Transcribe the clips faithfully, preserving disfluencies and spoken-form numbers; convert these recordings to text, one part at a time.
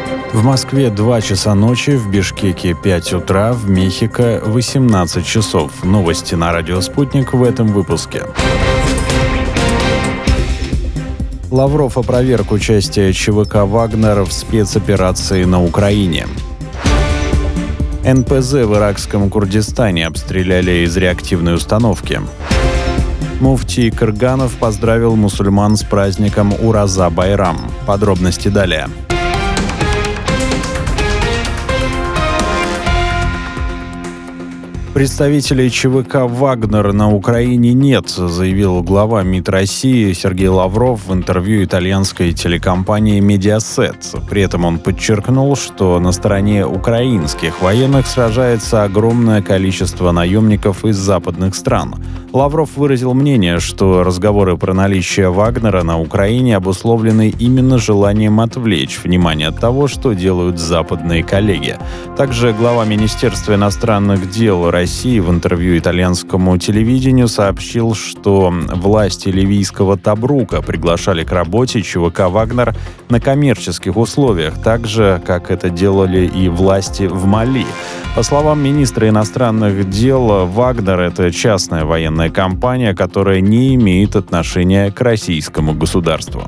В Москве два часа ночи, в Бишкеке пять утра, в Мехико восемнадцать часов. Новости на радио «Спутник» в этом выпуске. Лавров опроверг участие ЧВК «Вагнер» в спецоперации на Украине. эн пэ зэ в иракском Курдистане обстреляли из реактивной установки. Муфтий Кырганов поздравил мусульман с праздником Ураза-Байрам. Подробности далее. Представителей ЧВК «Вагнер» на Украине нет, заявил глава МИД России Сергей Лавров в интервью итальянской телекомпании «Медиасет». При этом он подчеркнул, что на стороне украинских военных сражается огромное количество наемников из западных стран. Лавров выразил мнение, что разговоры про наличие «Вагнера» на Украине обусловлены именно желанием отвлечь внимание от того, что делают западные коллеги. Также глава Министерства иностранных дел России России в интервью итальянскому телевидению сообщил, что власти ливийского Тобрука приглашали к работе ЧВК «Вагнер» на коммерческих условиях, так же, как это делали и власти в Мали. По словам министра иностранных дел, «Вагнер» — это частная военная компания, которая не имеет отношения к российскому государству.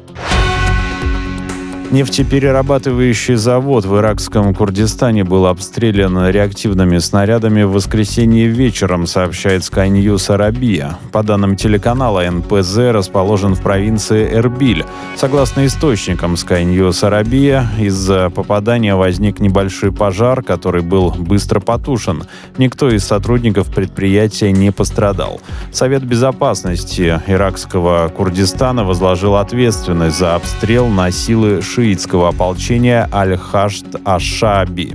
Нефтеперерабатывающий завод в иракском Курдистане был обстрелян реактивными снарядами в воскресенье вечером, сообщает Sky News Arabia. По данным телеканала, эн пэ зэ расположен в провинции Эрбиль. Согласно источникам Sky News Arabia, из-за попадания возник небольшой пожар, который был быстро потушен. Никто из сотрудников предприятия не пострадал. Совет безопасности иракского Курдистана возложил ответственность за обстрел на силы шиитского ополчения Аль-Хашд аш-Шааби.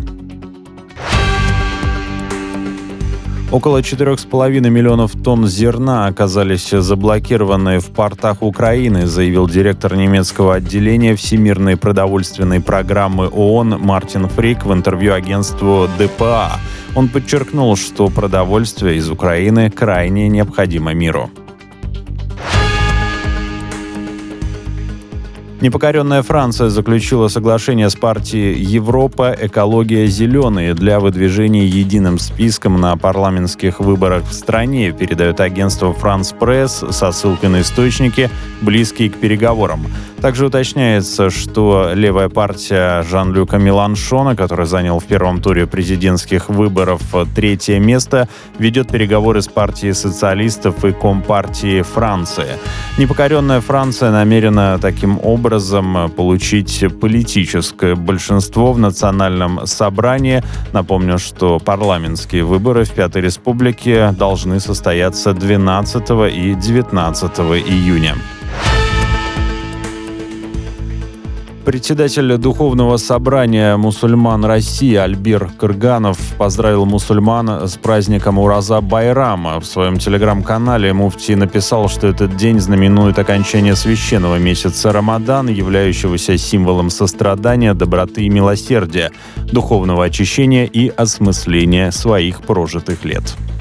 Около четырех с половиной миллионов тонн зерна оказались заблокированы в портах Украины, заявил директор немецкого отделения Всемирной продовольственной программы ООН Мартин Фрик в интервью агентству дэ пэ а. Он подчеркнул, что продовольствие из Украины крайне необходимо миру. Непокоренная Франция заключила соглашение с партией «Европа. Экология. Зеленые» для выдвижения единым списком на парламентских выборах в стране, передает агентство «Франс Пресс» со ссылкой на источники, близкие к переговорам. Также уточняется, что левая партия Жан-Люка Меланшона, который занял в первом туре президентских выборов третье место, ведет переговоры с партией социалистов и Компартией Франции. Непокоренная Франция намерена таким образом получить политическое большинство в национальном собрании. Напомню, что парламентские выборы в Пятой Республике должны состояться двенадцатого и девятнадцатого июня. Председатель Духовного собрания мусульман России Альбир Кырганов поздравил мусульман с праздником Ураза-Байрама. В своем телеграм-канале муфтий написал, что этот день знаменует окончание священного месяца Рамадан, являющегося символом сострадания, доброты и милосердия, духовного очищения и осмысления своих прожитых лет.